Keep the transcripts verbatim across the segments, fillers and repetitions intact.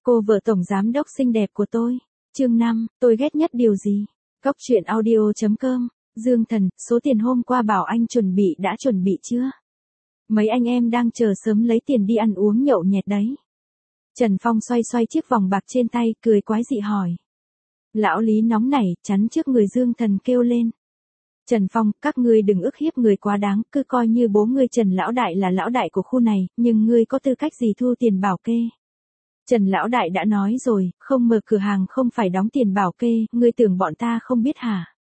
Cô vợ tổng giám đốc xinh đẹp của tôi. Chương năm, tôi ghét nhất điều gì? Cóc truyện audio chấm com. Dương Thần, số tiền hôm qua bảo anh chuẩn bị đã chuẩn bị chưa? Mấy anh em đang chờ sớm lấy tiền đi ăn uống nhậu nhẹt đấy. Trần Phong xoay xoay chiếc vòng bạc trên tay, cười quái dị hỏi. Lão Lý nóng nảy, chắn trước người Dương Thần kêu lên. Trần Phong, các ngươi đừng ức hiếp người quá đáng, cứ coi như bố ngươi Trần Lão Đại là lão đại của khu này, nhưng ngươi có tư cách gì thu tiền bảo kê? Trần Lão Đại đã nói rồi, không mở cửa hàng không phải đóng tiền bảo kê, ngươi tưởng bọn ta không biết hả?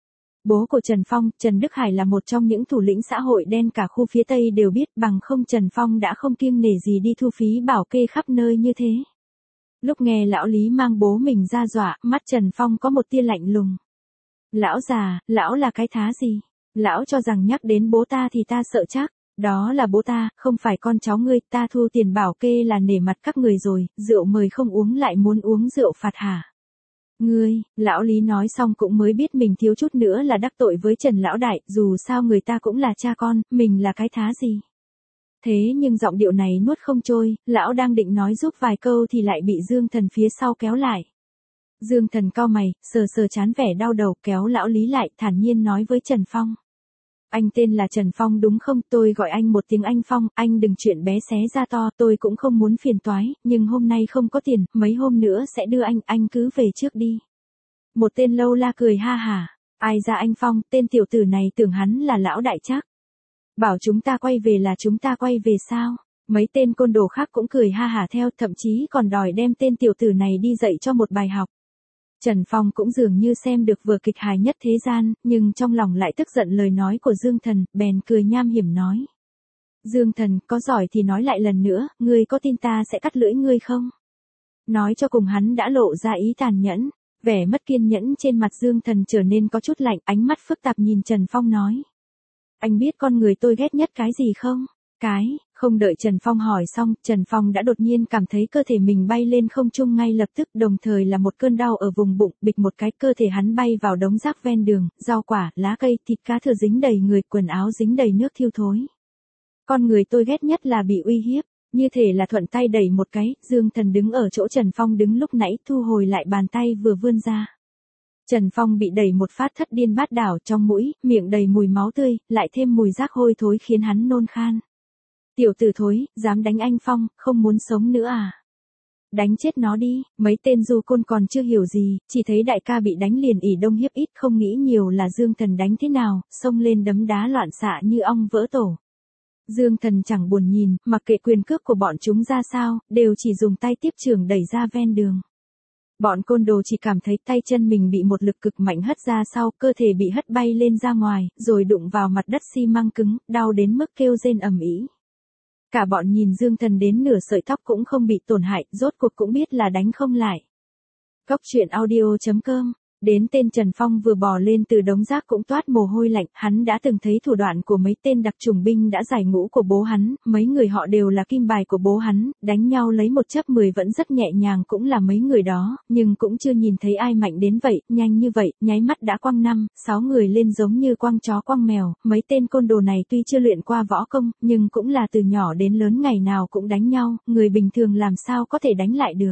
Bố của Trần Phong, Trần Đức Hải là một trong những thủ lĩnh xã hội đen cả khu phía Tây đều biết, bằng không Trần Phong đã không kiêng nể gì đi thu phí bảo kê khắp nơi như thế. Lúc nghe lão Lý mang bố mình ra dọa, mắt Trần Phong có một tia lạnh lùng. Lão già, lão là cái thá gì? Lão cho rằng nhắc đến bố ta thì ta sợ chắc. Đó là bố ta, không phải con cháu ngươi, ta thu tiền bảo kê là nể mặt các người rồi, rượu mời không uống lại muốn uống rượu phạt hả? Ngươi, lão Lý nói xong cũng mới biết mình thiếu chút nữa là đắc tội với Trần Lão Đại, dù sao người ta cũng là cha con, mình là cái thá gì? Thế nhưng giọng điệu này nuốt không trôi, lão đang định nói giúp vài câu thì lại bị Dương Thần phía sau kéo lại. Dương Thần cau mày, sờ sờ chán vẻ đau đầu, kéo lão Lý lại, thản nhiên nói với Trần Phong. Anh tên là Trần Phong đúng không? Tôi gọi anh một tiếng anh Phong, anh đừng chuyện bé xé ra to, tôi cũng không muốn phiền toái, nhưng hôm nay không có tiền, mấy hôm nữa sẽ đưa anh, anh cứ về trước đi. Một tên lâu la cười ha hả, ai ra anh Phong, tên tiểu tử này tưởng hắn là lão đại chắc. Bảo chúng ta quay về là chúng ta quay về sao? Mấy tên côn đồ khác cũng cười ha hả theo, thậm chí còn đòi đem tên tiểu tử này đi dạy cho một bài học. Trần Phong cũng dường như xem được vở kịch hài nhất thế gian, nhưng trong lòng lại tức giận lời nói của Dương Thần, bèn cười nham hiểm nói. Dương Thần, có giỏi thì nói lại lần nữa, ngươi có tin ta sẽ cắt lưỡi ngươi không? Nói cho cùng hắn đã lộ ra ý tàn nhẫn, vẻ mất kiên nhẫn trên mặt Dương Thần trở nên có chút lạnh, ánh mắt phức tạp nhìn Trần Phong nói. Anh biết con người tôi ghét nhất cái gì không? Cái, không đợi Trần Phong hỏi xong, Trần Phong đã đột nhiên cảm thấy cơ thể mình bay lên không trung ngay lập tức, đồng thời là một cơn đau ở vùng bụng, bịch một cái, cơ thể hắn bay vào đống rác ven đường, rau quả, lá cây, thịt cá thừa dính đầy người, quần áo dính đầy nước thiêu thối. Con người tôi ghét nhất là bị uy hiếp, như thể là thuận tay đẩy một cái, Dương Thần đứng ở chỗ Trần Phong đứng lúc nãy, thu hồi lại bàn tay vừa vươn ra. Trần Phong bị đẩy một phát thất điên bát đảo, trong mũi, miệng đầy mùi máu tươi, lại thêm mùi rác hôi thối khiến hắn nôn khan. Tiểu tử thối, dám đánh anh Phong, không muốn sống nữa à? Đánh chết nó đi, mấy tên du côn còn chưa hiểu gì, chỉ thấy đại ca bị đánh liền ỉ đông hiếp ít, không nghĩ nhiều là Dương Thần đánh thế nào, xông lên đấm đá loạn xạ như ong vỡ tổ. Dương Thần chẳng buồn nhìn, mặc kệ quyền cước của bọn chúng ra sao, đều chỉ dùng tay tiếp chưởng đẩy ra ven đường. Bọn côn đồ chỉ cảm thấy tay chân mình bị một lực cực mạnh hất ra sau, cơ thể bị hất bay lên ra ngoài, rồi đụng vào mặt đất xi măng cứng, đau đến mức kêu rên ầm ĩ. Cả bọn nhìn Dương Thần đến nửa sợi tóc cũng không bị tổn hại, rốt cuộc cũng biết là đánh không lại. Cóc truyện audio chấm com. Đến tên Trần Phong vừa bò lên từ đống rác cũng toát mồ hôi lạnh, hắn đã từng thấy thủ đoạn của mấy tên đặc chủng binh đã giải ngũ của bố hắn, mấy người họ đều là kim bài của bố hắn, đánh nhau lấy một chấp mười vẫn rất nhẹ nhàng cũng là mấy người đó, nhưng cũng chưa nhìn thấy ai mạnh đến vậy, nhanh như vậy, nháy mắt đã quăng năm, sáu người lên giống như quăng chó quăng mèo, mấy tên côn đồ này tuy chưa luyện qua võ công, nhưng cũng là từ nhỏ đến lớn ngày nào cũng đánh nhau, người bình thường làm sao có thể đánh lại được.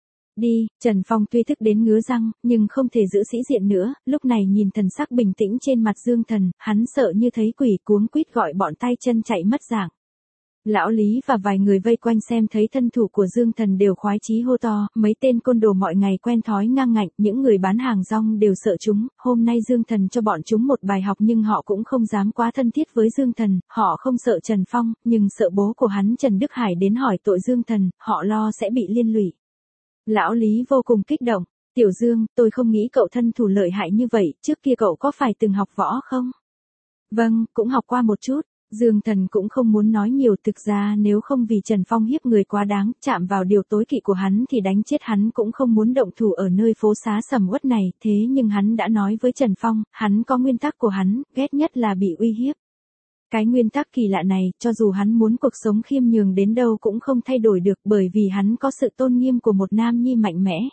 Đi, Trần Phong tuy thức đến ngứa răng, nhưng không thể giữ sĩ diện nữa, lúc này nhìn thần sắc bình tĩnh trên mặt Dương Thần, hắn sợ như thấy quỷ, cuống quýt gọi bọn tay chân chạy mất dạng. Lão Lý và vài người vây quanh xem thấy thân thủ của Dương Thần đều khoái chí hô to, mấy tên côn đồ mọi ngày quen thói ngang ngạnh, những người bán hàng rong đều sợ chúng, hôm nay Dương Thần cho bọn chúng một bài học nhưng họ cũng không dám quá thân thiết với Dương Thần, họ không sợ Trần Phong, nhưng sợ bố của hắn Trần Đức Hải đến hỏi tội Dương Thần, họ lo sẽ bị liên lụy. Lão Lý vô cùng kích động, Tiểu Dương, tôi không nghĩ cậu thân thủ lợi hại như vậy, trước kia cậu có phải từng học võ không? Vâng, cũng học qua một chút, Dương Thần cũng không muốn nói nhiều, thực ra nếu không vì Trần Phong hiếp người quá đáng, chạm vào điều tối kỵ của hắn thì đánh chết hắn cũng không muốn động thủ ở nơi phố xá sầm uất này, thế nhưng hắn đã nói với Trần Phong, hắn có nguyên tắc của hắn, ghét nhất là bị uy hiếp. Cái nguyên tắc kỳ lạ này, cho dù hắn muốn cuộc sống khiêm nhường đến đâu cũng không thay đổi được bởi vì hắn có sự tôn nghiêm của một nam nhi mạnh mẽ.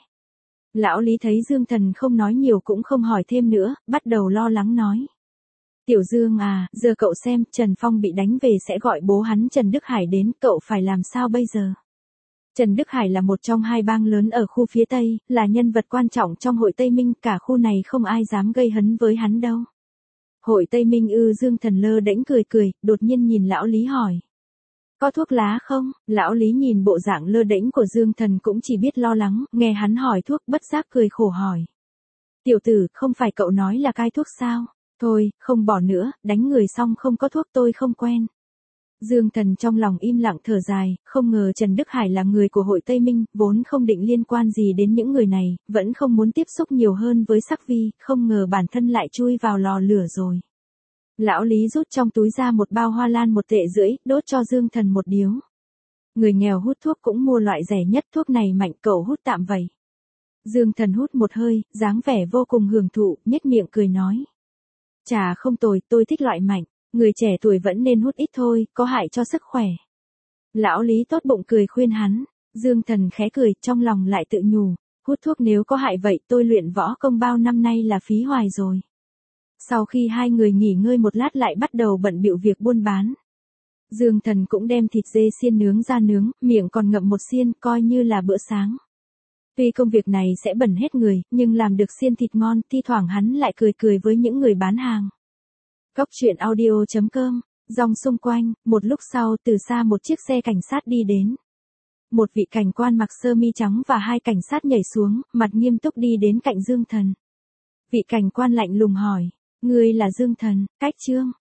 Lão Lý thấy Dương Thần không nói nhiều cũng không hỏi thêm nữa, bắt đầu lo lắng nói. Tiểu Dương à, giờ cậu xem, Trần Phong bị đánh về sẽ gọi bố hắn Trần Đức Hải đến, cậu phải làm sao bây giờ? Trần Đức Hải là một trong hai bang lớn ở khu phía Tây, là nhân vật quan trọng trong hội Tây Minh, cả khu này không ai dám gây hấn với hắn đâu. Hội Tây Minh ư? Dương Thần lơ đễnh cười cười, đột nhiên nhìn lão Lý hỏi. Có thuốc lá không? Lão Lý nhìn bộ dạng lơ đễnh của Dương Thần cũng chỉ biết lo lắng, nghe hắn hỏi thuốc bất giác cười khổ hỏi. Tiểu tử, không phải cậu nói là cai thuốc sao? Thôi, không bỏ nữa, đánh người xong không có thuốc tôi không quen. Dương Thần trong lòng im lặng thở dài, không ngờ Trần Đức Hải là người của hội Tây Minh, vốn không định liên quan gì đến những người này, vẫn không muốn tiếp xúc nhiều hơn với Sắc Vi, không ngờ bản thân lại chui vào lò lửa rồi. Lão Lý rút trong túi ra một bao hoa lan một tệ rưỡi, đốt cho Dương Thần một điếu. Người nghèo hút thuốc cũng mua loại rẻ nhất, thuốc này mạnh, cậu hút tạm vậy. Dương Thần hút một hơi, dáng vẻ vô cùng hưởng thụ, nhếch miệng cười nói. Chà không tồi, tôi thích loại mạnh, người trẻ tuổi vẫn nên hút ít thôi, có hại cho sức khỏe. Lão Lý tốt bụng cười khuyên hắn, Dương Thần khẽ cười, trong lòng lại tự nhủ, hút thuốc nếu có hại vậy tôi luyện võ công bao năm nay là phí hoài rồi. Sau khi hai người nghỉ ngơi một lát lại bắt đầu bận bịu việc buôn bán. Dương Thần cũng đem thịt dê xiên nướng ra nướng, miệng còn ngậm một xiên, coi như là bữa sáng. Tuy công việc này sẽ bẩn hết người, nhưng làm được xiên thịt ngon, thi thoảng hắn lại cười cười với những người bán hàng. Cóc truyện audio chấm com, dòng xung quanh, một lúc sau từ xa một chiếc xe cảnh sát đi đến. Một vị cảnh quan mặc sơ mi trắng và hai cảnh sát nhảy xuống, mặt nghiêm túc đi đến cạnh Dương Thần. Vị cảnh quan lạnh lùng hỏi, ngươi là Dương Thần, cách Trương?